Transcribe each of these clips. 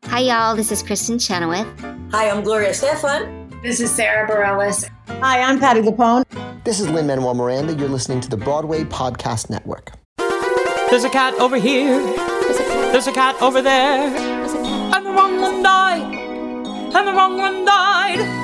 Hi, y'all. This is Kristen Chenoweth. Hi, I'm Gloria Stefan. This is Sarah Bareilles. Hi, I'm Patty Lapone. This is Lin-Manuel Miranda. You're listening to the Broadway Podcast Network. There's a cat over here. There's a cat over there. And the wrong one died. And the wrong one died.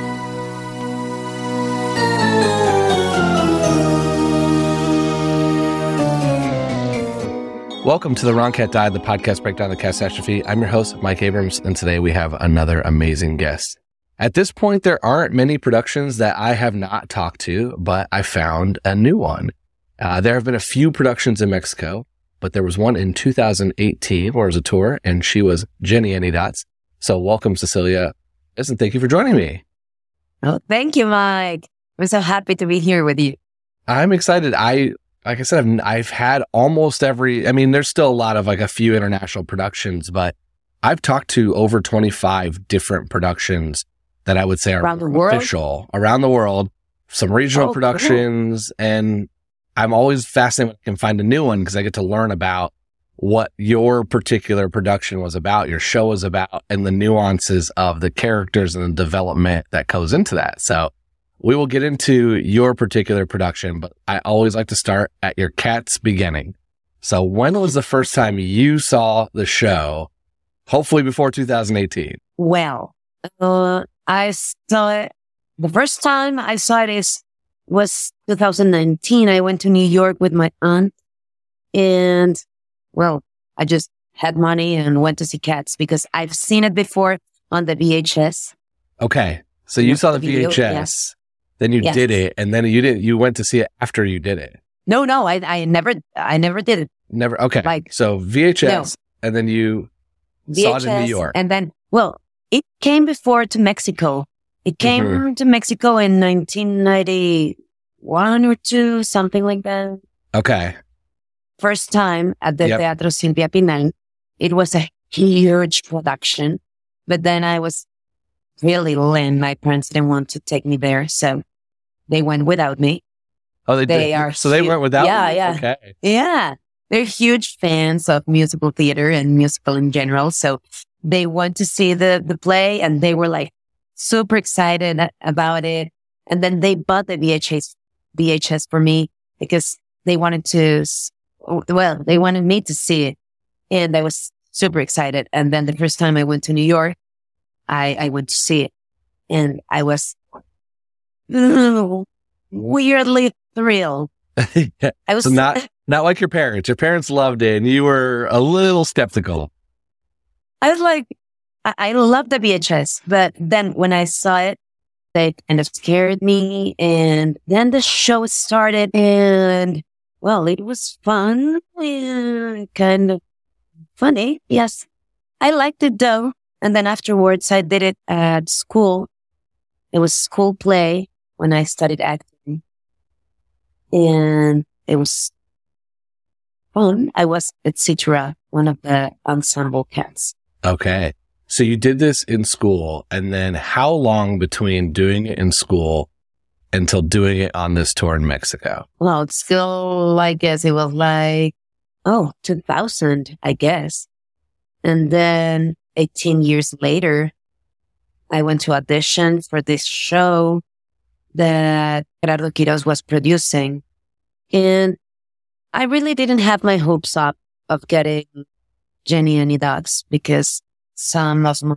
Welcome to The Wrong Cat Died, the podcast breakdown of the catastrophe. I'm your host, Mike Abrams, and today we have another amazing guest. At this point, there aren't many productions that I have not talked to, but I found a new one. There have been a few productions in Mexico, but there was one in 2018 where it was a tour, and she was Jenny Anydots. So welcome, Cecilia, and thank you for joining me. Oh, thank you, Mike. I'm so happy to be here with you. I'm excited. Like I said, I've had almost there's still a lot of a few international productions, but I've talked to over 25 different productions that I would say are official around the world, some regional productions, cool. And I'm always fascinated when I can find a new one because I get to learn about what your particular production was about, your show was about, and the nuances of the characters and the development that goes into that. So we will get into your particular production, but I always like to start at your cat's beginning. So when was the first time you saw the show? Hopefully before 2018. Well, I saw it. The first time I saw it was 2019. I went to New York with my aunt and, I just had money and went to see Cats because I've seen it before on the VHS. Okay. So you saw the VHS. Yes. Then you did it, and then you went to see it after you did it. No, I never did it. Never. Okay. So VHS, and then you saw it in New York. And then, it came before to Mexico. It came to Mexico in 1991 or 2, something like that. Okay. First time at the Teatro Silvia Pinal. It was a huge production, but then I was really lame. My parents didn't want to take me there, so they went without me. Oh, they did? So they went without you? Yeah. Okay. Yeah. They're huge fans of musical theater and musical in general, so they went to see the play, and they were super excited about it. And then they bought the VHS for me because they wanted me to see it, and I was super excited. And then the first time I went to New York, I went to see it, and I was weirdly thrilled. I was so not like your parents. Your parents loved it, and you were a little skeptical. I was like, I love the VHS, but then when I saw it, they kind of scared me, and then the show started, and it was fun and kind of funny. Yes, I liked it though. And then afterwards, I did it at school. It was school play when I studied acting. And it was fun. I was at Citra, one of the ensemble cats. Okay. So you did this in school. And then how long between doing it in school until doing it on this tour in Mexico? Well, it's still, I guess it was 2000, I guess. And then 18 years later, I went to audition for this show that Gerardo Quiros was producing. And I really didn't have my hopes up of getting Jenny Anydots because some of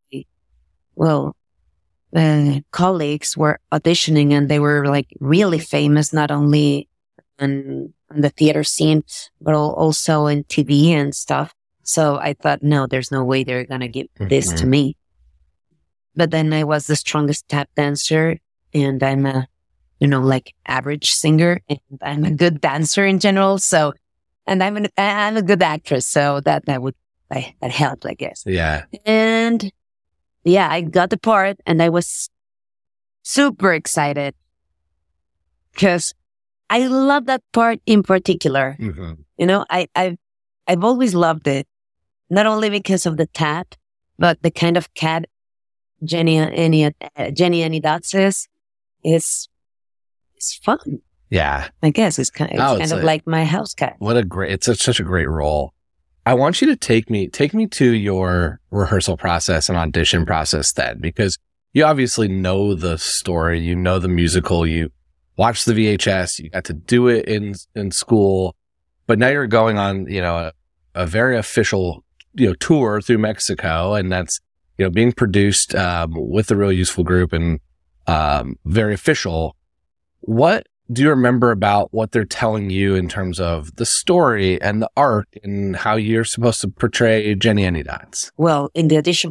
my colleagues were auditioning, and they were really famous, not only on the theater scene, but also in TV and stuff. So I thought, no, there's no way they're going to give this to me. But then I was the strongest tap dancer, and I'm a, average singer, and I'm a good dancer in general. So, and I'm a good actress. So that helped, I guess. Yeah. And I got the part, and I was super excited because I love that part in particular. I've always loved it. Not only because of the tap, but the kind of cat Jenny Anydots is fun. Yeah. I guess it's kind of like my house cat. It's such a great role. I want you to take me to your rehearsal process and audition process then, because you obviously know the story, you know the musical, you watched the VHS, you got to do it in school, but now you're going on, a very official, tour through Mexico, and that's, being produced with the Real Useful Group and very official. What do you remember about what they're telling you in terms of the story and the arc and how you're supposed to portray Jenny Anydots? Well, in the audition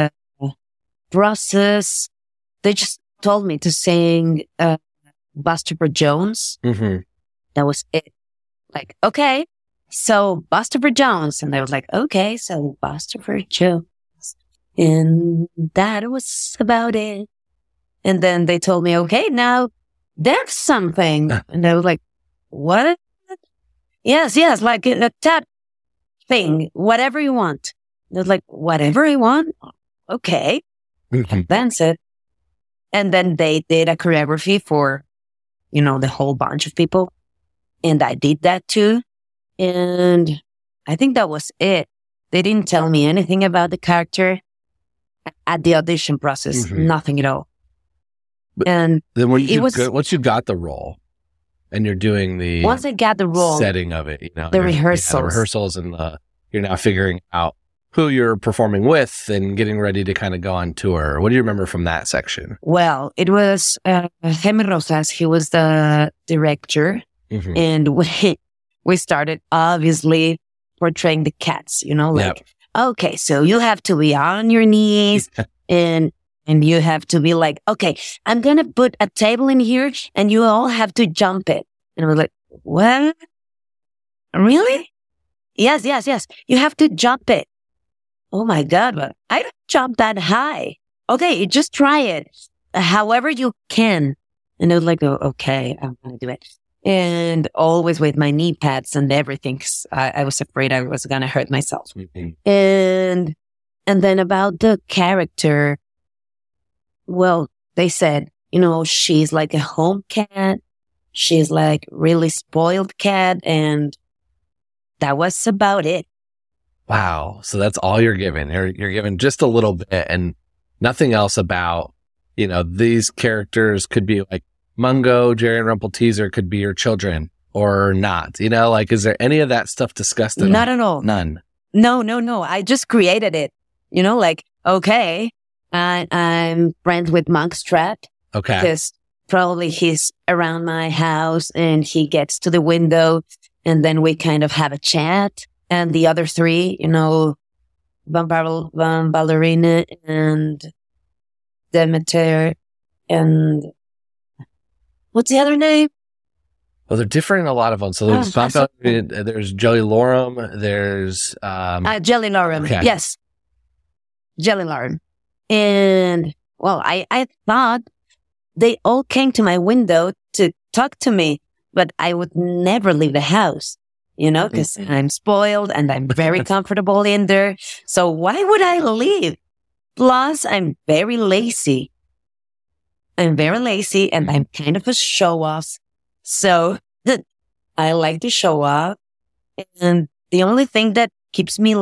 process, they just told me to sing Buster Jones. Mm-hmm. That was it. Like, okay, so Buster Jones. And I was like, okay, so Buster Jones. And that was about it. And then they told me, okay, now dance something. And I was like, what? Yes, like a tap thing, whatever you want. And I was like, whatever I want? Okay. Mm-hmm. Dance it. And then they did a choreography for, the whole bunch of people. And I did that too. And I think that was it. They didn't tell me anything about the character at the audition process. Mm-hmm. Nothing at all. But and then once you got the role and you're doing the once I got the role setting of it, the rehearsals and you're now figuring out who you're performing with and getting ready to kind of go on tour. What do you remember from that section? Well, it was Jaime Rosas. He was the director. Mm-hmm. And we started obviously portraying the cats, Yep. Okay, so you have to be on your knees and you have to be like, okay, I'm going to put a table in here and you all have to jump it. And we're like, what? Really? Yes. You have to jump it. Oh my God, but I don't jump that high. Okay, just try it. However you can. And I was like, oh, okay, I'm going to do it. And always with my knee pads and everything, 'cause I was afraid I was going to hurt myself. Mm-hmm. And then about the character, well, they said, she's like a home cat. She's like really spoiled cat. And that was about it. Wow. So that's all you're given. You're given just a little bit and nothing else about, these characters could be like Mungo, Jerry and Rumpelteazer could be your children or not. Is there any of that stuff discussed? Not at all. None. No. I just created it. Okay, I'm friends with Monkstrap. Okay. Because probably he's around my house and he gets to the window and then we kind of have a chat. And the other three, Van Ballerina and Demeter and what's the other name? Well, they're different in a lot of them. So there's Jelly Lorem. There's Jelly Lorem. Okay. Yes, Jelly Lorem. And well, I thought they all came to my window to talk to me, but I would never leave the house. Because I'm spoiled and I'm very comfortable in there. So why would I leave? Plus, I'm very lazy. And I'm kind of a show off. So I like to show off. And the only thing that keeps me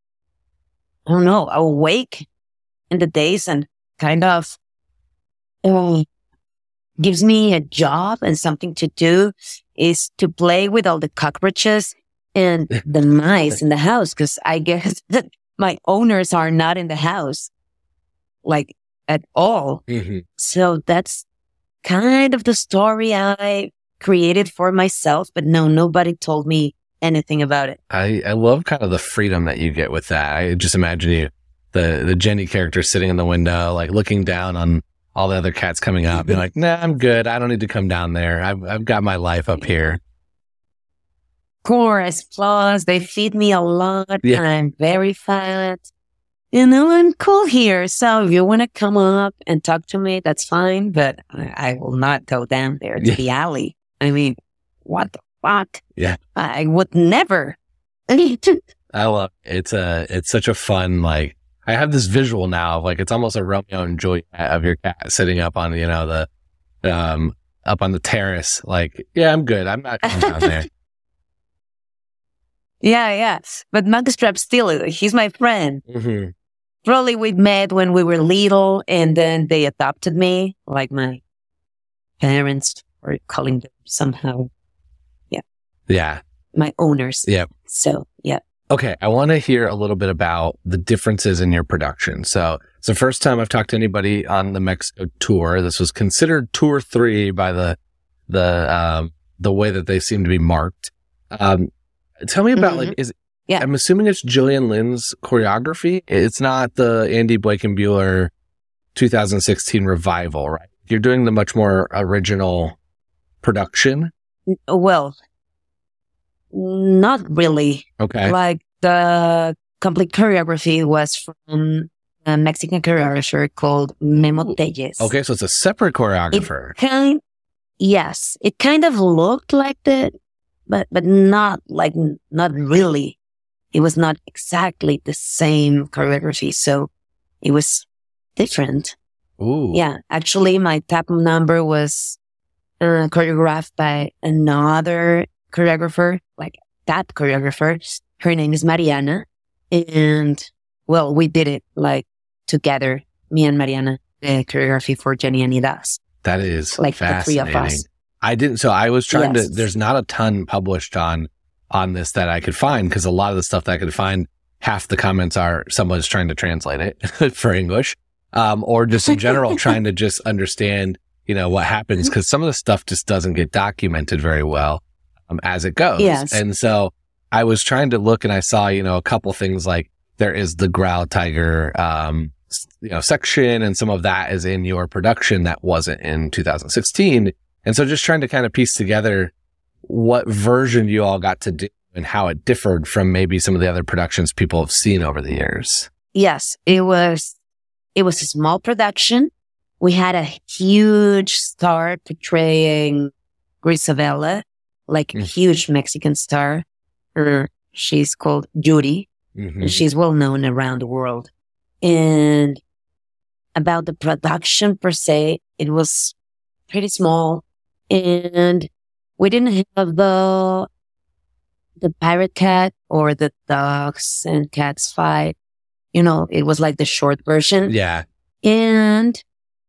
awake in the days and kind of gives me a job and something to do is to play with all the cockroaches and the mice in the house. Because I guess that my owners are not in the house, at all. Mm-hmm. So that's kind of the story I created for myself. But no, nobody told me anything about it. I love kind of the freedom that you get with that. I just imagine you, the Jenny character sitting in the window, looking down on all the other cats coming up, being like, nah, I'm good. I don't need to come down there. I've got my life up here. Chorus, plus they feed me a lot. Yeah. And I'm very fat. I'm cool here. So if you want to come up and talk to me, that's fine. But I will not go down there to the alley. I mean, what the fuck? Yeah. I would never. I love it. It's such a fun, I have this visual now of it's almost a Romeo and Juliet of your cat sitting up on, up on the terrace. Yeah, I'm good. I'm not coming down there. Yeah. But Monkstrap still, he's my friend. Mm-hmm. Probably we met when we were little and then they adopted me, like my parents were calling them somehow. Yeah. My owners. Yeah. So, yeah. Okay. I want to hear a little bit about the differences in your production. So it's the first time I've talked to anybody on the Mexico tour. This was considered tour 3 by the way that they seem to be marked. Tell me about I'm assuming it's Jillian Lynn's choreography. It's not the Andy Blankenbuehler 2016 revival, right? You're doing the much more original production. Well, not really. Okay. Like the complete choreography was from a Mexican choreographer called Memo Telles. Okay, so it's a separate choreographer. Yes, it kind of looked like that, but not really. It was not exactly the same choreography, so it was different. Ooh. Yeah, actually, my tap number was choreographed by another choreographer, like that choreographer. Her name is Mariana. And, well, we did it like together, me and Mariana, the choreography for Jenny and Idas. That is like fascinating. The 3 of us. I was trying to, there's not a ton published on this that I could find, because a lot of the stuff that I could find, half the comments are someone's trying to translate it for English, or just in general trying to just understand, what happens, because some of the stuff just doesn't get documented very well as it goes. Yes. And so I was trying to look and I saw, a couple things like there is the Growl Tiger, section, and some of that is in your production that wasn't in 2016. And so just trying to kind of piece together what version you all got to do and how it differed from maybe some of the other productions people have seen over the years. Yes, it was a small production. We had a huge star portraying Grisabella, like a huge Mexican star. She's called Judy. Mm-hmm. She's well known around the world. And about the production per se, it was pretty small. And we didn't have the pirate cat or the dogs and cats fight. It was like the short version. Yeah. And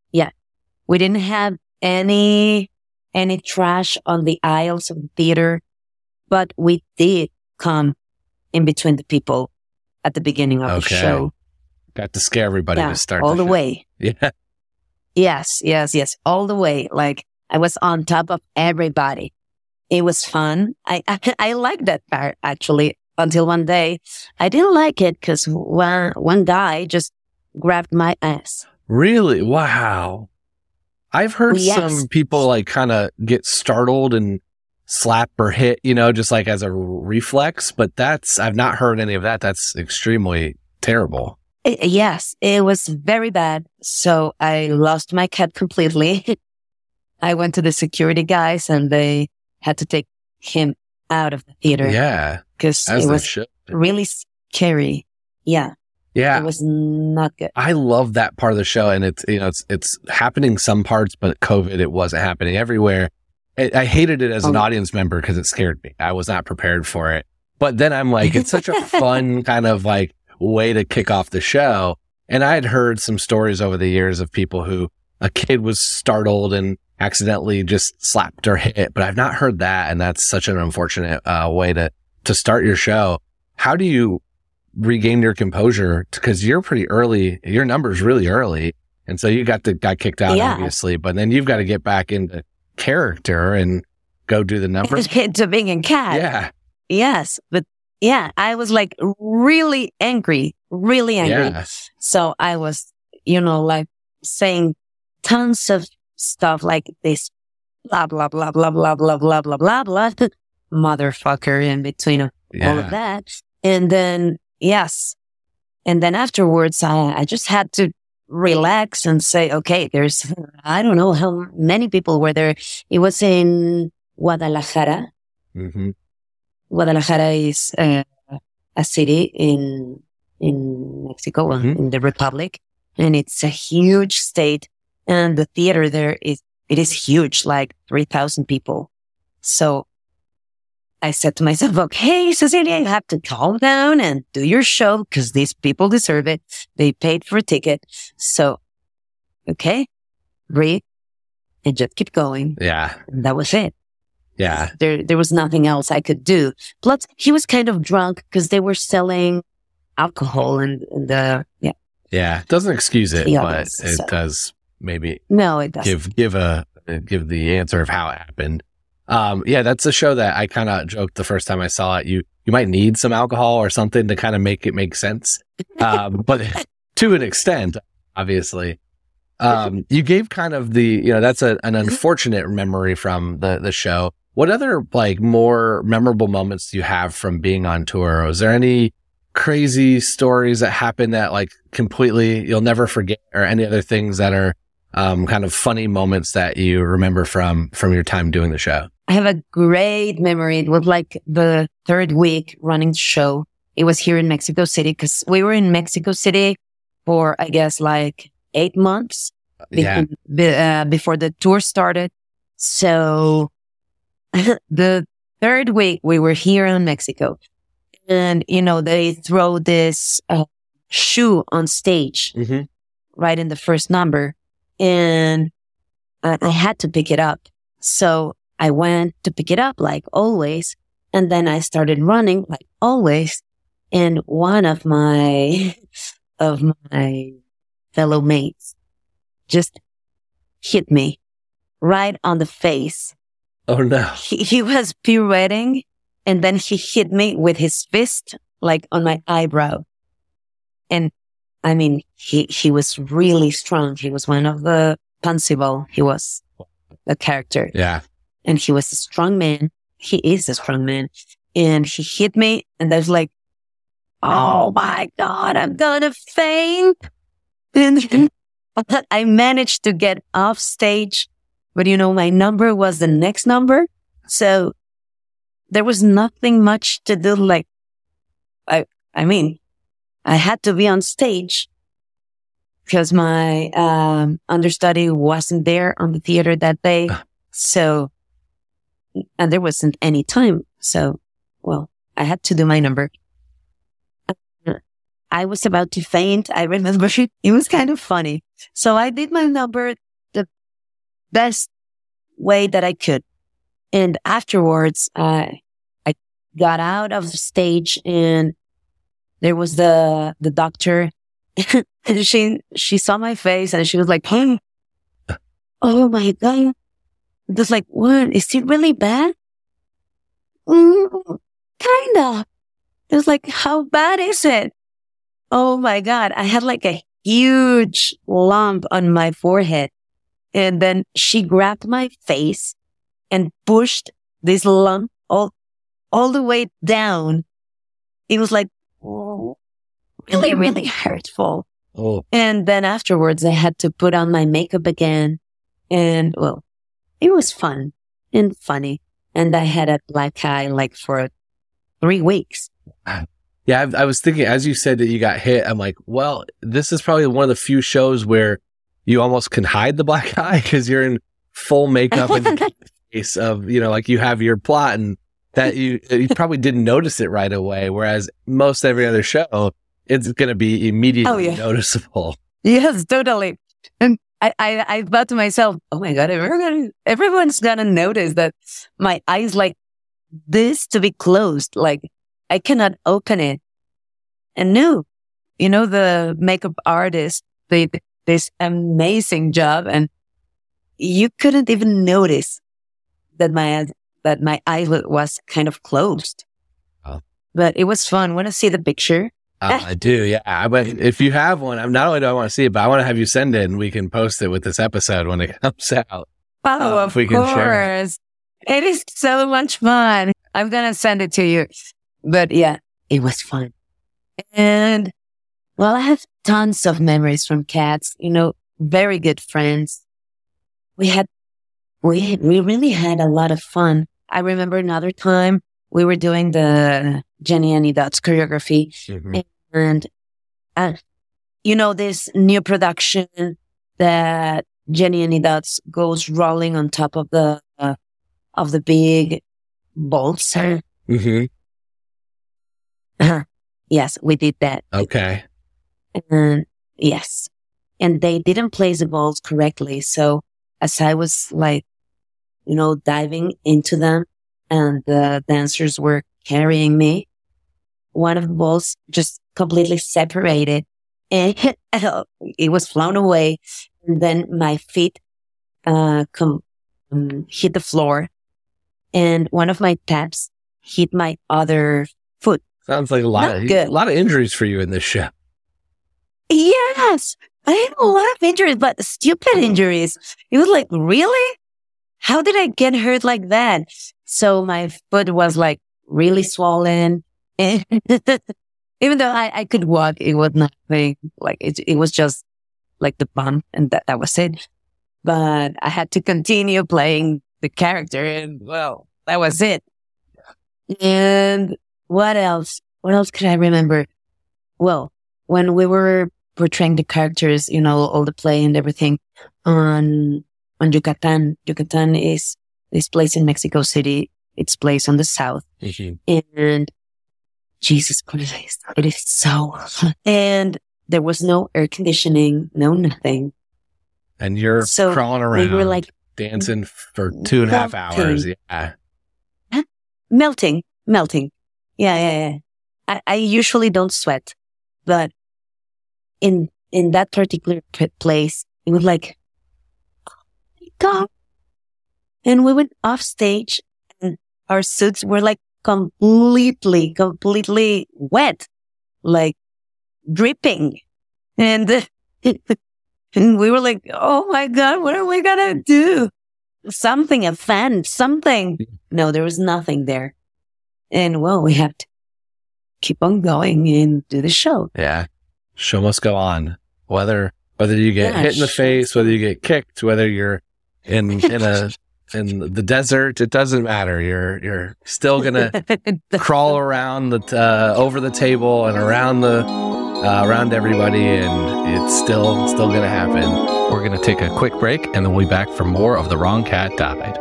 we didn't have any trash on the aisles of the theater, but we did come in between the people at the beginning of the show. Got to scare everybody to start all the show. way. Yeah. Yes, all the way. Like I was on top of everybody. It was fun. I liked that part actually until one day I didn't like it because one guy just grabbed my ass. Really? Wow. I've heard some people like kind of get startled and slap or hit, just like as a reflex, but I've not heard any of that. That's extremely terrible. Yes, it was very bad. So I lost my cat completely. I went to the security guys and they had to take him out of the theater. Yeah. Because it was really scary. Yeah. Yeah. It was not good. I love that part of the show. And it's, it's happening some parts, but COVID, it wasn't happening everywhere. I hated it as an audience member because it scared me. I was not prepared for it. But then I'm like, it's such a fun kind of like way to kick off the show. And I had heard some stories over the years of people who a kid was startled and accidentally just slapped or hit, but I've not heard that. And that's such an unfortunate way to start your show. How do you regain your composure? Because you're pretty early, your number's really early. And so you got kicked out, obviously, but then you've got to get back into character and go do the numbers. To being a cat. Yeah. Yes. But I was like really angry. Yeah. So I was, like saying tons of stuff like this, blah, blah, blah, blah, blah, blah, blah, blah, blah, blah, motherfucker in between all of that. And then, and then afterwards, I just had to relax and say, okay, there's, I don't know how many people were there. It was in Guadalajara. Mm-hmm. Guadalajara is a city in Mexico, in the Republic, and it's a huge state. And the theater there is huge, like 3,000 people. So I said to myself, okay, Cecilia, you have to calm down and do your show because these people deserve it. They paid for a ticket. So, okay, breathe and just keep going. Yeah. And that was it. Yeah. There was nothing else I could do. Plus, he was kind of drunk because they were selling alcohol and yeah. Yeah. It doesn't excuse it, Yeah, but it so- does maybe No, it doesn't. give the answer of how it happened. Yeah, that's a show that I kind of joked the first time I saw it. You might need some alcohol or something to kind of make it make sense. But to an extent, obviously. You gave kind of that's an unfortunate memory from the show. What other like more memorable moments do you have from being on tour? Was there any crazy stories that happened that like completely you'll never forget, or any other things that are kind of funny moments that you remember from your time doing the show? I have a great memory. It was like the third week running the show. It was here in Mexico City because we were in Mexico City for, I guess, like 8 months before the tour started. So the third week we were here in Mexico, and, they throw this shoe on stage right in the first number, and I had to pick it up. So I went to pick it up like always. And then I started running like always. And one of my fellow mates just hit me right on the face. Oh no. He was pirouetting, and then he hit me with his fist like on my eyebrow. And I mean, he was really strong. He was one of the Pansyball. He was a character. Yeah. And he was a strong man. He is a strong man. And he hit me, and I was like, oh my God, I'm gonna faint. And I managed to get off stage, but my number was the next number. So there was nothing much to do. Like, I had to be on stage because my understudy wasn't there on the theater that day. So, and there wasn't any time. So, I had to do my number. I was about to faint. I remember it was kind of funny. So I did my number the best way that I could. And afterwards, I got out of the stage, and there was the doctor. And she saw my face, and she was like, "Hey, oh my God." It was like, what? Is it really bad? Kind of. It was like, how bad is it? Oh my God. I had like a huge lump on my forehead. And then she grabbed my face and pushed this lump all the way down. It was like, really, really hurtful. Oh. And then afterwards, I had to put on my makeup again. And it was fun and funny. And I had a black eye like for 3 weeks. Yeah, I was thinking, as you said that you got hit, I'm like, well, this is probably one of the few shows where you almost can hide the black eye because you're in full makeup in the case of, like you have your plot, and that you probably didn't notice it right away. Whereas most every other show, it's going to be immediately noticeable. Yes, totally. And I thought to myself, oh my God, everyone's going to notice that my eyes like this to be closed. Like I cannot open it. And no, the makeup artist did this amazing job, and you couldn't even notice that my eyelid was kind of closed. Oh. But it was fun. Want to see the picture? I do, yeah. But if you have one, not only do I want to see it, but I want to have you send it, and we can post it with this episode when it comes out. Oh, of course. It is so much fun. I'm going to send it to you. But yeah, it was fun. And I have tons of memories from Cats, very good friends. We really had a lot of fun. I remember another time we were doing the Jenny and Dots choreography, and this new production that Jenny and Dots goes rolling on top of the big bolts. Mm-hmm. Yes, we did that. Okay. And yes. And they didn't place the balls correctly. So as I was like, diving into them and the dancers were carrying me, one of the balls just completely separated and it was flown away. And then my feet hit the floor and one of my taps hit my other foot. Sounds like a lot of injuries for you in this show. Yes, I had a lot of injuries, but stupid injuries. It was like, really? How did I get hurt like that? So my foot was like really swollen. And even though I could walk, it was nothing. Like it was just like the bump and that was it. But I had to continue playing the character and well, that was it. And what else? What else could I remember? Well, when we were portraying the characters, all the play and everything on Yucatan. Yucatan is this place in Mexico City. It's placed on the south. Mm-hmm. And Jesus Christ, it is so hot. And there was no air conditioning, no nothing. And you're crawling around. We were like dancing for 2.5 hours. Yeah. Melting. Yeah. I usually don't sweat, but in that particular place, it was like, oh my God. And we went off stage and our suits were like completely wet, like dripping. And, and we were like, oh my God, what are we going to do? Something, a fan, something. No, there was nothing there. And well, we have to keep on going and do the show. Yeah. Show must go on. Whether you get hit in the face, whether you get kicked, whether you're in the desert, it doesn't matter. You're still gonna crawl around over the table and around everybody, and it's still gonna happen. We're gonna take a quick break, and then we'll be back for more of The Wrong Cat Died.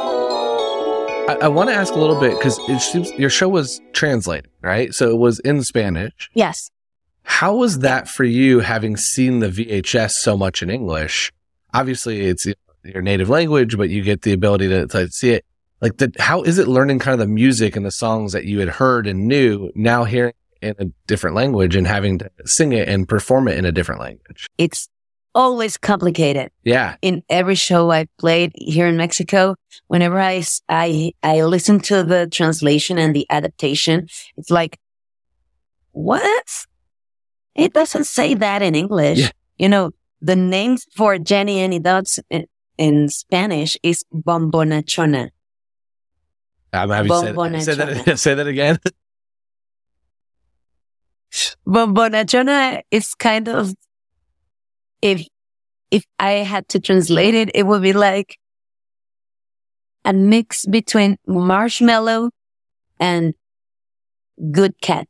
I want to ask a little bit because it seems your show was translated, right? So it was in Spanish. Yes. How was that for you, having seen the VHS so much in English? Obviously, it's your native language, but you get the ability to see it. Like, how is it learning kind of the music and the songs that you had heard and knew, now hearing it in a different language and having to sing it and perform it in a different language? It's always complicated. Yeah. In every show I played here in Mexico, whenever I listen to the translation and the adaptation, it's like, what? It doesn't say that in English. Yeah. The name for Jenny Any Dots in Spanish is Bombonachona. Have you say that again? Bombonachona is kind of, if I had to translate it, it would be like a mix between marshmallow and good cat.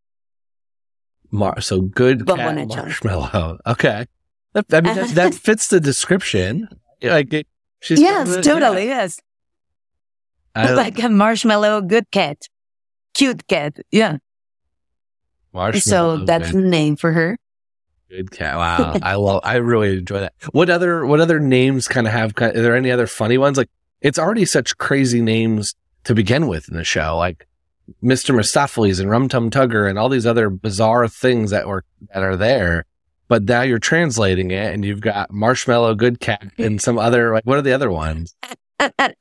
So good cat marshmallow. Okay. That fits the description. Like yes, totally. Yes. Like a marshmallow, good cat, cute cat. Yeah. Marshmallow. So that's the name for her. Good cat. Wow. I really enjoy that. What other names kind of have, are there any other funny ones? Like, it's already such crazy names to begin with in the show. Like Mr. Mistopheles and Rum Tum Tugger and all these other bizarre things that are there. But now you're translating it and you've got Marshmallow, Good Cat, and some other, like, what are the other ones? Like,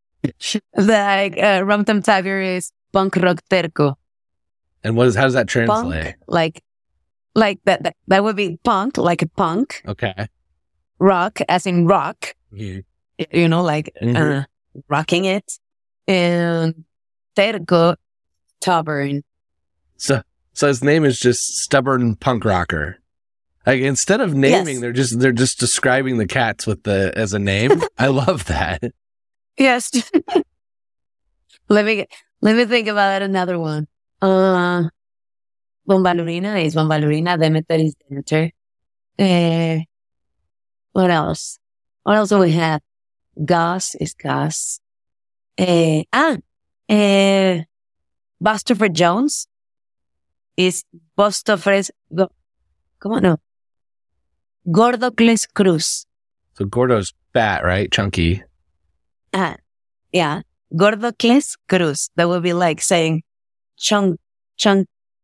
Rum Tum Tugger is Punk Rock Terco. And how does that translate? Punk, like that would be punk, like a punk. Okay. Rock, as in rock. Mm-hmm. Rocking it. And Terco, stubborn. So his name is just Stubborn Punk Rocker. Like, instead of naming, yes. they're just describing the cats as a name. I love that. Yes. Let me think about another one. Bombalurina is Bombalurina. Demeter is Demeter. What else? What else do we have? Gus is Gus. Bustopher Jones is Bustopher. Come on, no. Gordocles Cruz. So Gordo's fat, right? Chunky. Yeah. Gordocles Cruz. That would be like saying chunky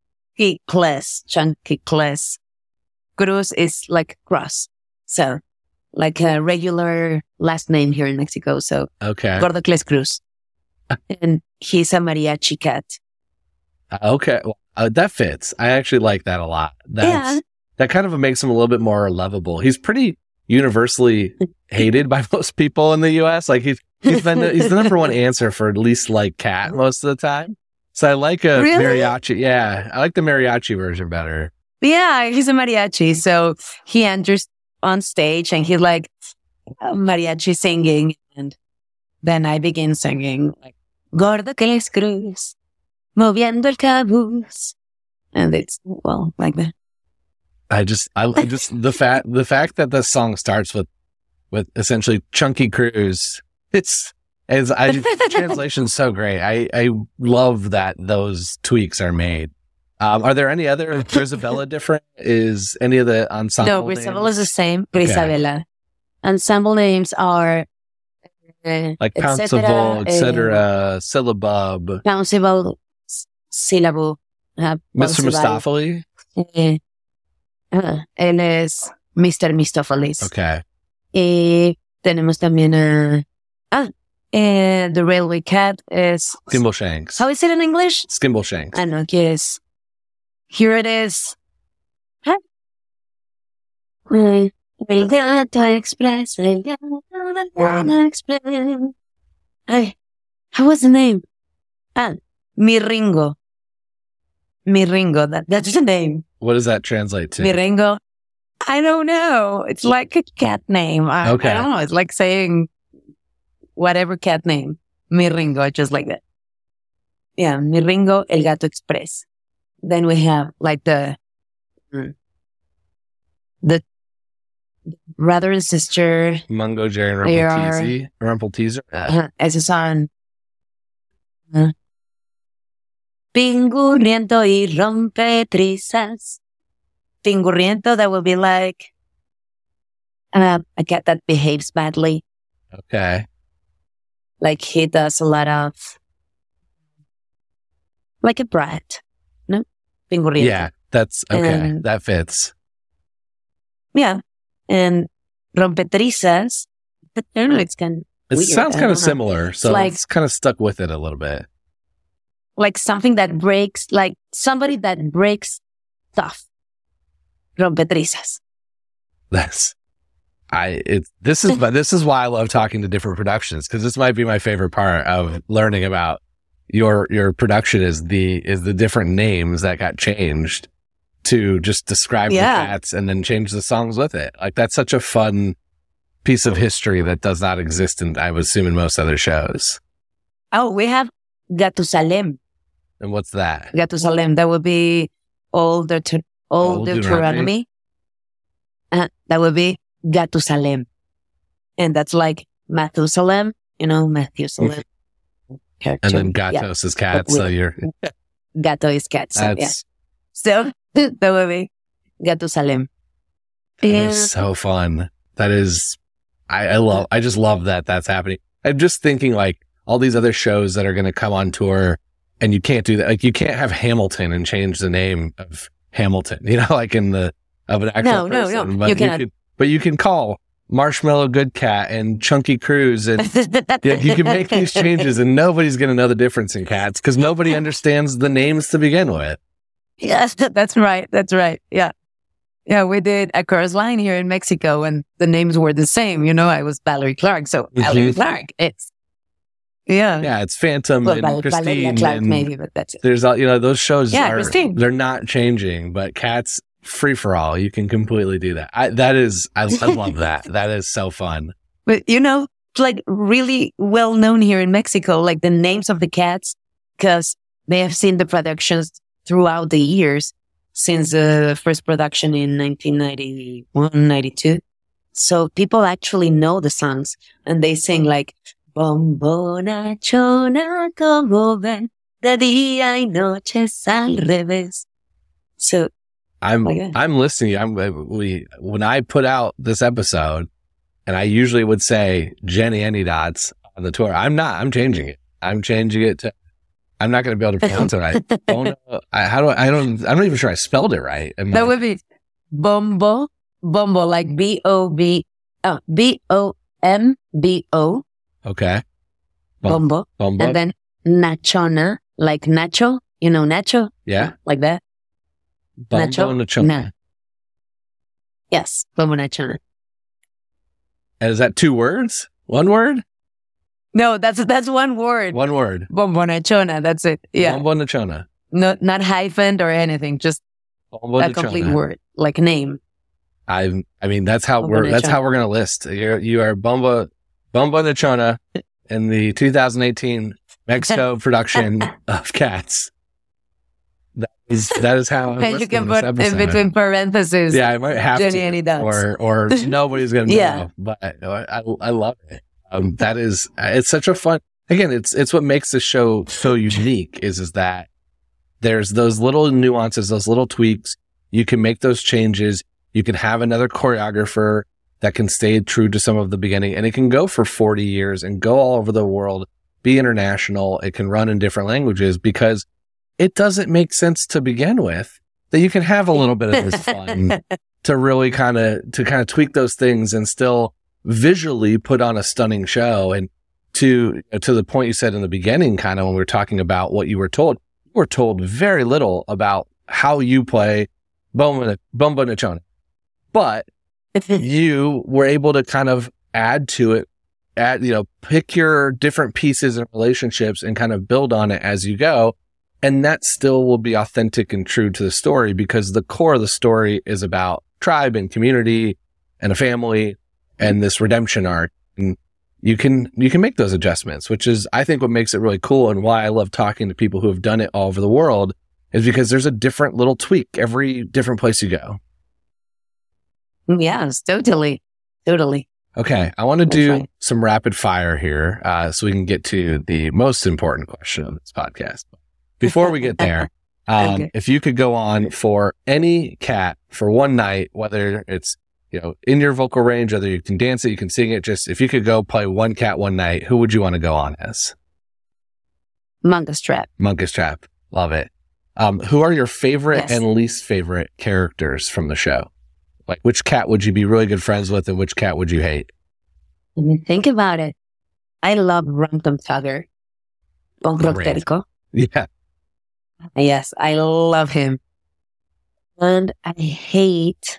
Cles. Cruz is like cross. So, like a regular last name here in Mexico. So, Okay. Gordocles Cruz. And he's a mariachi cat. Okay. Well, that fits. I actually like that a lot. That kind of makes him a little bit more lovable. He's pretty universally hated by most people in the U.S. Like he's the number one answer for at least like cat most of the time. So I like a mariachi. Yeah, I like the mariachi version better. Yeah, he's a mariachi. So he enters on stage and he's like mariachi singing. And then I begin singing like, Gordocles Cruz, moviendo el cabuz. And it's, well, like that. I just the fact that the song starts with essentially Chunky Cruz. The translation's so great. I love that those tweaks are made. Are there any other? Is Grisabella different? Is any of the ensemble? No, Grisabella is the same. Grisabella. Ensemble names are like Pouncible, etc. Syllabub, Pouncible, Syllable, Mr. Mistopheles. Él es Mr. Mistopheles. Okay. Y tenemos también the railway cat is Skimbleshanks. How is it in English? Skimbleshanks. I know, yes. Here it is. Huh? El Gato Express, El Gato Express. Ay, how was the name? Miringo. Miringo, that's the name. What does that translate to? Miringo. I don't know. It's like a cat name. Okay. I don't know. It's like saying whatever cat name. Miringo, just like that. Yeah, Miringo, El Gato Express. Then we have like the brother and sister. Mungo, Jerry, and Rumpelteazer. Ese son. Pingurriento y rompetrizas. Pingurriento, that would be like a cat that behaves badly. Okay. Like he does a lot of, like a brat. No? Pingurriento. Yeah, that's okay. That fits. Yeah. And rompetrizas, I don't know, it's kind of It weird. sounds kind of similar, so like, it's kind of stuck with it a little bit. Like something that breaks, like somebody that breaks stuff. Rompetrizas. This is why I love talking to different productions, because this might be my favorite part of learning about your production is the different names that got changed to just describe the cats and then change the songs with it. Like that's such a fun piece of history that does not exist in, I would assume, in most other shows. Oh, we have Gatusalem. And what's that? Gatusalem. That would be Old Deuteronomy. That would be Gatusalem. And that's like Methusalem, Methusalem. And then Gatos is cat, so you're... Gato is cat, so yeah. So that would be Gatusalem. That is so fun. That is... I just love that that's happening. I'm just thinking like all these other shows that are going to come on tour, and you can't do that. Like you can't have Hamilton and change the name of Hamilton, like of an actual person. No, you cannot. But you can call Marshmallow Good Cat and Chunky Cruz, and you can make these changes, and nobody's going to know the difference in cats because nobody understands the names to begin with. Yes, that's right. That's right. Yeah. Yeah, we did a chorus line here in Mexico and the names were the same. I was Valerie Clark. So Valerie Clark, it's, Yeah, it's Phantom and Christine. Clark, and maybe, but that's it. There's, those shows Christine. They're not changing, but cats, free for all. You can completely do that. I love that. That is so fun. But, it's like really well known here in Mexico, like the names of the cats, because they have seen the productions throughout the years. Since the first production in 1991, 92. So people actually know the songs and they sing like, Bombona chona como ven, de día y noches al revés. So I'm Okay. I'm listening. When I put out this episode, and I usually would say Jenny Any Dots on the tour. I'm not. I'm changing it. I'm changing it to. I'm not going to be able to pronounce it right. I'm not even sure I spelled it right. that would be bombo, like BOMBO, Okay. bombo. Bombo. And then nachona, like nacho, nacho, Yeah. like that. Bombo Nacho? Nachona. Nah. Yes, bombo nachona. And is that 2 words? 1 word? No, that's one word. 1 word. Bombo nachona, that's it. Yeah. Bombo Nachona. Not hyphen or anything, just Bombo a Nachona. complete word, like name. I mean that's how Bombo that's Nachona. how we're gonna list. You are Bombo Nachona in the 2018 Mexico production of Cats. That is how I'm And you listing can this put in episode. between parentheses. Yeah, I might have Jenny to, Any Dots. or nobody's gonna know. Yeah. But I love it. That is, it's such a fun. Again, it's what makes the show so unique is that there's those little nuances, those little tweaks. You can make those changes. You can have another choreographer that can stay true to some of the beginning, and it can go for 40 years and go all over the world, be international. It can run in different languages because it doesn't make sense to begin with that you can have a little bit of this fun to really kind of tweak those things and still visually put on a stunning show. And to the point you said in the beginning, kind of when we were talking about what you were told very little about how you play Bombo Nachona, but you were able to kind of add to it, pick your different pieces and relationships and kind of build on it as you go. And that still will be authentic and true to the story because the core of the story is about tribe and community and a family and this redemption arc. And you can make those adjustments, which is, I think, what makes it really cool and why I love talking to people who have done it all over the world is because there's a different little tweak every different place you go. Yes, totally. Okay. I want to do right. some rapid fire here, so we can get to the most important question of this podcast. Before we get there, Okay. if you could go on for any cat for one night, whether it's, in your vocal range, whether you can dance it, you can sing it, just if you could go play one cat one night, who would you want to go on as? Monka's Trap. Monka's Trap. Love it. Who are your favorite Yes. and least favorite characters from the show? Like, which cat would you be really good friends with and which cat would you hate? Let me think about it. I love Ramtum Tugger. Bongrocterico. Yeah. Yes, I love him. And I hate.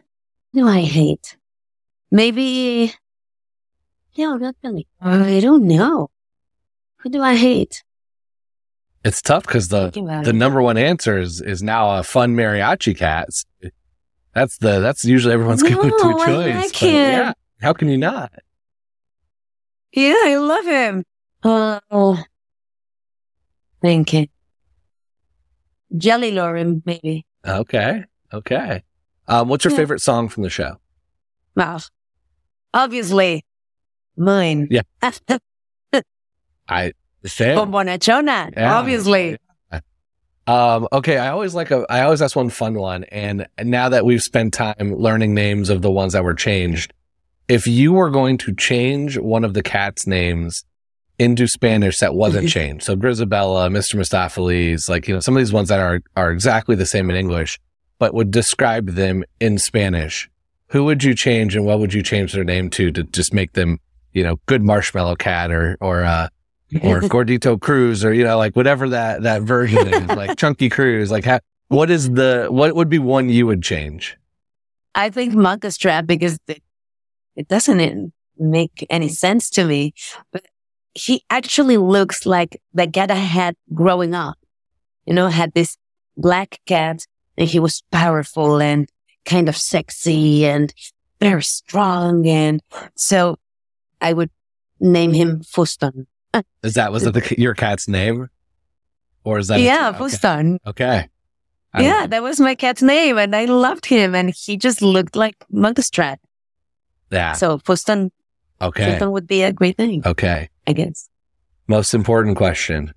Maybe. No, not really. I don't know. Who do I hate? It's tough because the Think about the it. number one answer is now a fun mariachi cat. That's usually everyone's No, go-to I choice. like but him. yeah, how can you not? Yeah, I love him. Oh, thinking. Jelly Lauren, maybe. Okay. What's your Yeah. favorite song from the show? Well, obviously, mine. Yeah. Fair. Bombonachona, Yeah. obviously. Okay. I always ask one fun one. And now that we've spent time learning names of the ones that were changed, if you were going to change one of the cats' names into Spanish that wasn't changed, so Grisabella, Mr. Mistopheles, like, some of these ones that are exactly the same in English, but would describe them in Spanish, who would you change and what would you change their name to just make them, good Marshmallow Cat or Gordito Cruz or, like whatever that version is, like Chunky Cruz, like what would be one you would change? I think Monka's Trap because it doesn't make any sense to me, but he actually looks like the cat I had growing up. Had this black cat and he was powerful and kind of sexy and very strong. And so I would name him Fuston. Was that your cat's name? Or is that? Yeah, okay. Fuston. Okay. Yeah, that was my cat's name and I loved him and he just looked like Monka's Trap. Yeah. So Fuston Okay. would be a great thing, Okay. I guess. Most important question.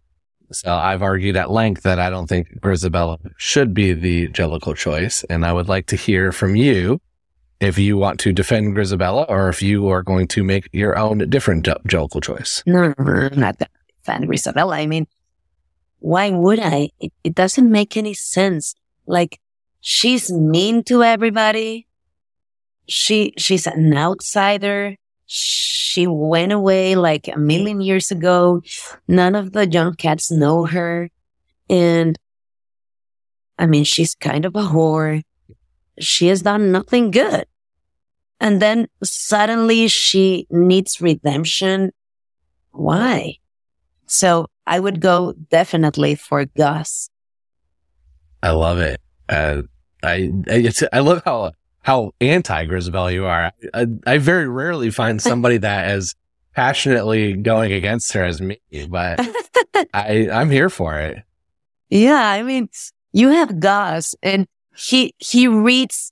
So I've argued at length that I don't think Grizabella should be the Jellicle choice. And I would like to hear from you if you want to defend Grizabella or if you are going to make your own different Jellicle choice. No, I'm not gonna defend Grizabella. I mean, why would I? It doesn't make any sense. Like, she's mean to everybody. She's an outsider. She went away like 1,000,000 years ago. None of the young cats know her. And I mean, she's kind of a whore. She has done nothing good. And then suddenly she needs redemption. Why? So I would go definitely for Gus. I love it. I love how anti Grizabella you are. I very rarely find somebody that is passionately going against her as me, but I'm here for it. Yeah, I mean, you have Gus, and he reads,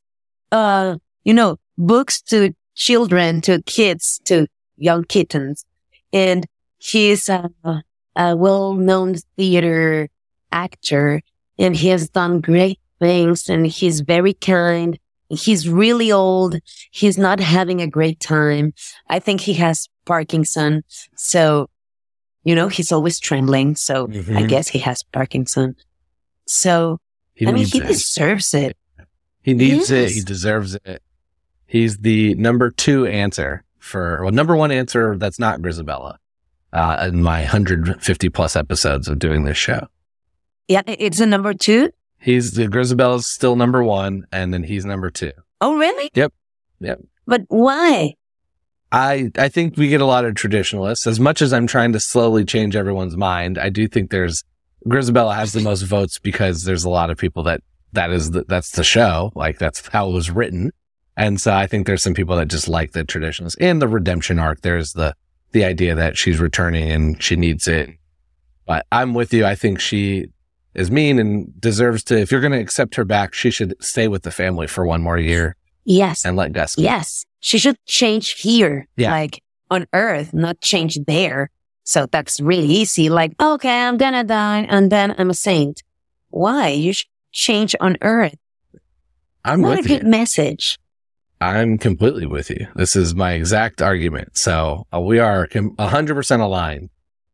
books to children, to kids, to young kittens, and he's a well-known theater actor, and he has done great things, and he's very kind. He's really old. He's not having a great time. I think he has Parkinson. So, he's always trembling. So I guess he has Parkinson. So, he deserves it. He needs it. He deserves it. He's the number 2 answer number 1 answer that's not Grizabella in my 150 plus episodes of doing this show. Yeah, it's a number 2? Grizabella's still number 1, and then he's number 2. Oh, really? Yep. But why? I think we get a lot of traditionalists. As much as I'm trying to slowly change everyone's mind, I do think Grizabella has the most votes because there's a lot of people that's the show. Like, that's how it was written. And so I think there's some people that just like the traditionalists. And the redemption arc, there's the idea that she's returning and she needs it. But I'm with you. I think she is mean and deserves to, if you're going to accept her back, she should stay with the family for 1 more year. Yes. And let Gus go. Yes. She should change here, like on Earth, not change there. So that's really easy. Like, okay, I'm going to die and then I'm a saint. Why? You should change on Earth. I'm what with a good message. I'm completely with you. This is my exact argument. So we are 100% aligned.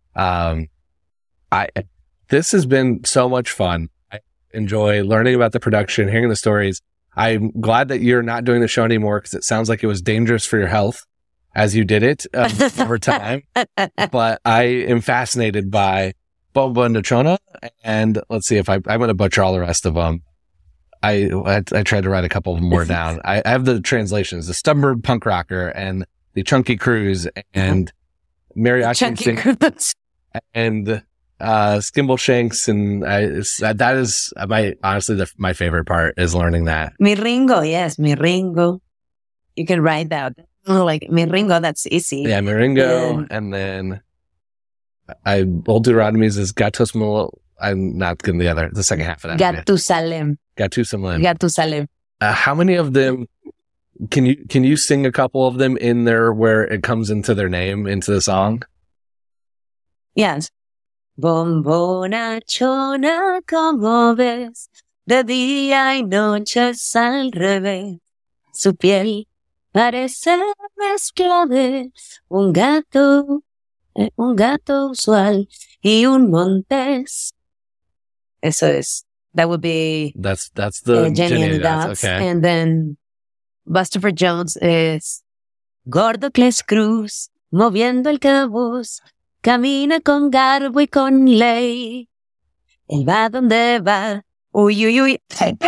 This has been so much fun. I enjoy learning about the production, hearing the stories. I'm glad that you're not doing the show anymore because it sounds like it was dangerous for your health as you did it over time. But I am fascinated by Bomba Nochona, and let's see if I'm going to butcher all the rest of them. I tried to write a couple more down. I have the translations: the stubborn punk rocker and the chunky cruise and mariachi sing- and Skimble Shanks, and that is my favorite part is learning that. Mi Ringo, yes, Mi Ringo. You can write that. Like Mi Ringo, that's easy. Yeah, Mi Ringo, and then Old Deuteronomy's is Gatos Malo. I'm not getting the second half of that. Gatusalem. How many of them can you sing a couple of them in there where it comes into their name into the song? Yes. Bombonachona, como ves, de día y noches al revés. Su piel parece mezcla de un gato usual y un montés. Eso es. That would be. That's the Jenny and the Dots. Okay. And then Buster Jones is Gordo Cles Cruz, moviendo el cabuz. Camina con garbo y con ley. Él va donde va. Uy, uy, uy.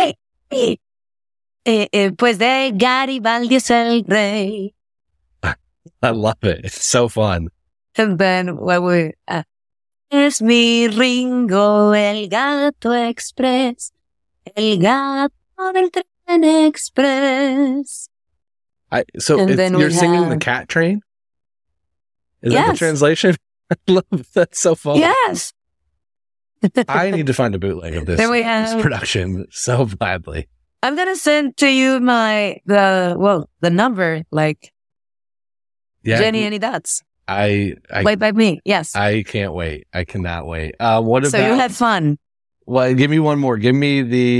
Pues de Garibaldi es el rey. I love it. It's so fun. And then what we... es mi Ringo, el gato express. El gato del tren express. So you're singing the cat train? Is that the translation? I love that. So fun. Yes. I need to find a bootleg of this production so badly. I'm going to send to you the number, like Jenny and the Dots. Played by me. Yes. I can't wait. I cannot wait. What about? So you had fun. Well, give me one more. Give me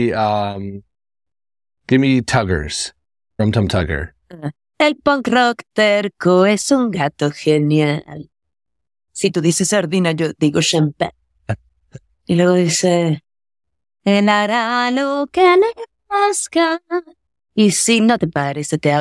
Tuggers from Tum Tugger. El punk rock terco es un gato genial. Si tú dices sardina, yo digo champán. Y luego dice, él hará lo que le nazca. Y si no te parece, te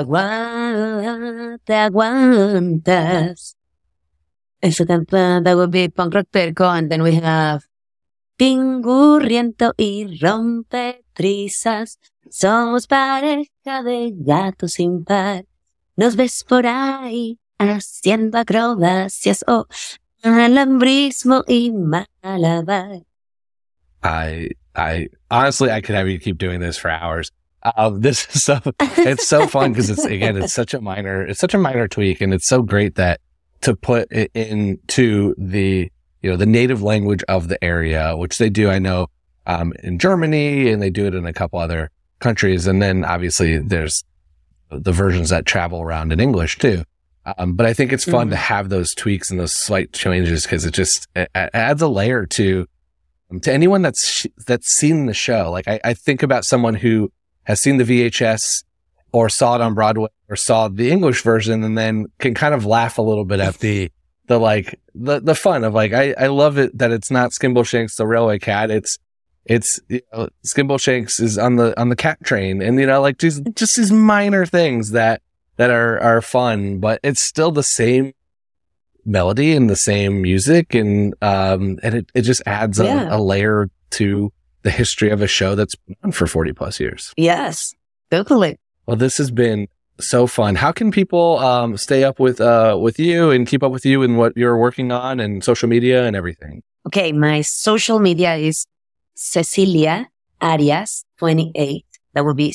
aguantas. Eso that would be punk rock terco. And then we have Pingurriento y rompetrizas. Somos pareja de gatos sin par. Nos ves por ahí haciendo acrobacias o alambrismo y malabar. I honestly, I could have you keep doing this for hours. This is it's so fun because it's such a minor tweak, and it's so great that to put it into the native language of the area, which they do, I know, in Germany, and they do it in a couple other countries. And then obviously there's the versions that travel around in English too. But I think it's fun to have those tweaks and those slight changes because it adds a layer to anyone that's seen the show. Like I think about someone who has seen the VHS or saw it on Broadway or saw the English version and then can kind of laugh a little bit at the fun of like, I love it that it's not Skimbleshanks, the railway cat. It's Skimbleshanks is on the cat train, and like just these minor things that are fun, but it's still the same melody and the same music, and it just adds a layer to the history of a show that's been on for 40 plus years. Yes, totally. Well, this has been so fun. How can people stay up with you and keep up with you and what you're working on and social media and everything? Okay, my social media is Cecilia Arias 28. That would be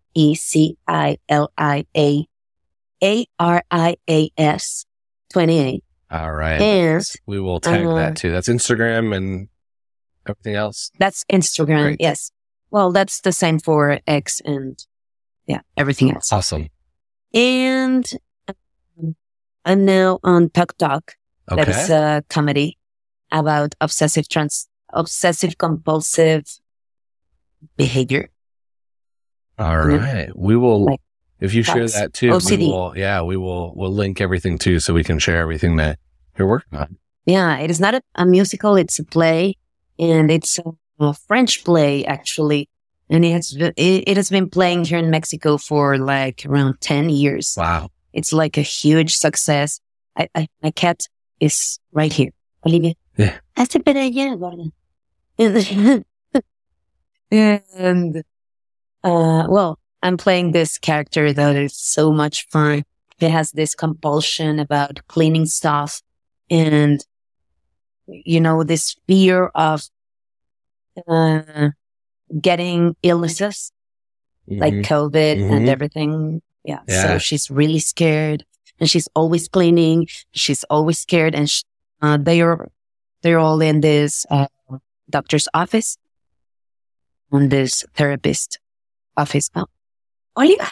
CECILIAARIAS 28. All right. And we will tag that too. That's Instagram and everything else. That's Instagram. Great. Yes. Well, that's the same for X and everything else. Awesome. And I'm now on Talk Talk. Okay. That is a comedy about obsessive compulsive behavior. All right. We will, if you share that too, OCD. we'll link everything too so we can share everything that you're working on. Yeah, it is not a musical, it's a play, and it's a French play actually. And it has been playing here in Mexico for like around 10 years. Wow. It's like a huge success. My cat is right here. Olivia. Yeah. Hazte para allá, gorda. And, well, I'm playing this character that is so much fun. He has this compulsion about cleaning stuff and, this fear of, getting illnesses like COVID and everything. Yeah. So she's really scared and she's always cleaning. She's always scared. And they're all in this doctor's office, on this therapist office. Oh, Oliva.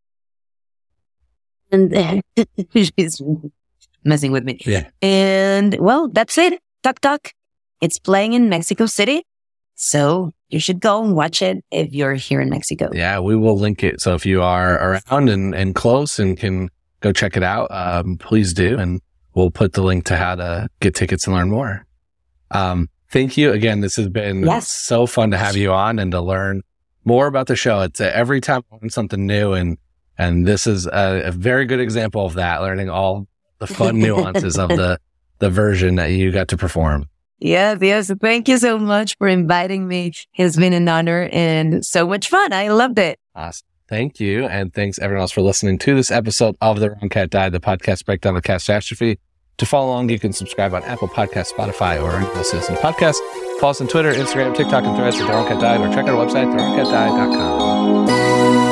And she's messing with me. Yeah. And well, that's it. Talk Talk. It's playing in Mexico City. So you should go and watch it if you're here in Mexico. Yeah, we will link it. So if you are around and close and can go check it out, please do. And we'll put the link to how to get tickets and learn more. Thank you again. This has been so fun to have you on and to learn more about the show. It's every time I learn something new, and this is a very good example of that, learning all the fun nuances of the version that you got to perform. Yes. Thank you so much for inviting me. It's been an honor and so much fun. I loved it. Awesome. Thank you. And thanks everyone else for listening to this episode of The Wrong Cat Died, the podcast breakdown of Catastrophe. To follow along, you can subscribe on Apple Podcasts, Spotify, or any listening podcast. Follow us on Twitter, Instagram, TikTok, and Threads at The Wrong Cat Died, or check out our website, thewrongcatdied.com.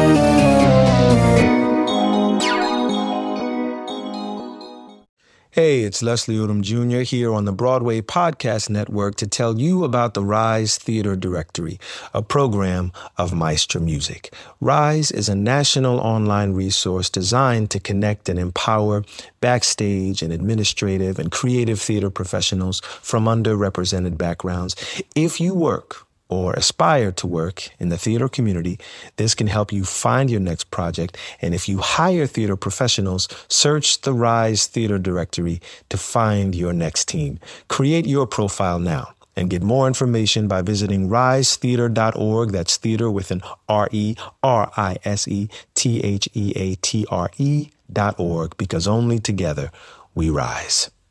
Hey, Hey, it's Leslie Odom Jr. here on the Broadway Podcast Network to tell you about the Rise Theater Directory, a program of Maestro Music. Rise is a national online resource designed to connect and empower backstage and administrative and creative theater professionals from underrepresented backgrounds. If you work or aspire to work in the theater community, this can help you find your next project. And if you hire theater professionals, search the Rise Theater Directory to find your next team. Create your profile now and get more information by visiting risetheater.org. That's theater with an RERISETHEATRE.org, because only together we rise.